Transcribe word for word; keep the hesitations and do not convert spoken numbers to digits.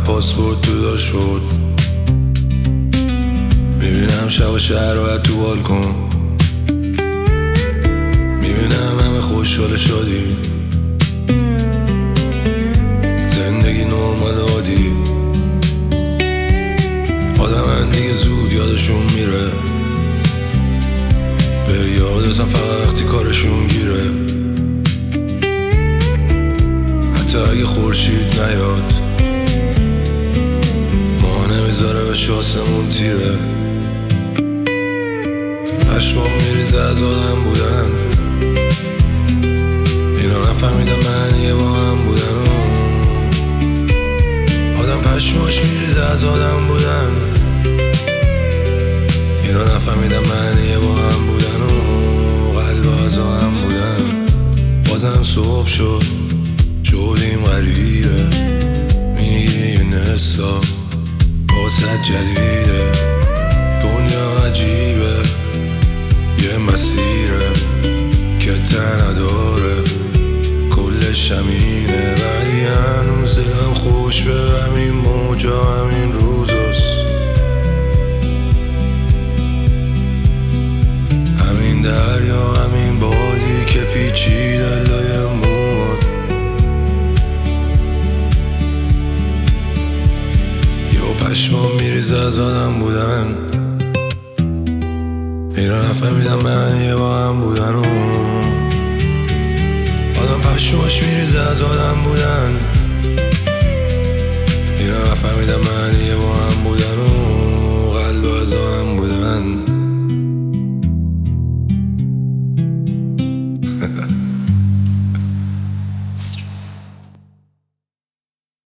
پاسپورت تو داشت شد. میبینم شب و شهر رو تو بالکن، میبینم همه خوشحال شادی، زندگی نرمال عادی. آدم دیگه زود یادشون میره، به یادتم فقط وقتی کارشون گیره. حتی اگه خورشید نیاد ما نمیذاره به شاسمون تیره. پشمام میریزه از آدم بودن، اینا نفهمیدم معنی با هم بودن. آدم پشماش میریزه از آدم بودن، اینا نفهمیدم معنی با هم بودن و قلب از هم بودن. بازم صبح شد شدیم غریبه، میگی این حسا واسه جدیده. دنیا عجیبه یه مسیره که ته نداره، کلش همینه. ولی هنوز دلم خوش به همین موجا همین روزاست، همین دریا همین بادی که پیچیده لای مواد. یا پشمام میریزه از آدم بودن، اینا نفهمیدم معنی با هم بودن. و آدم پشماش میریزه از آدم بودن، اینا نفهمیدم معنی با هم بودن و قلب از هم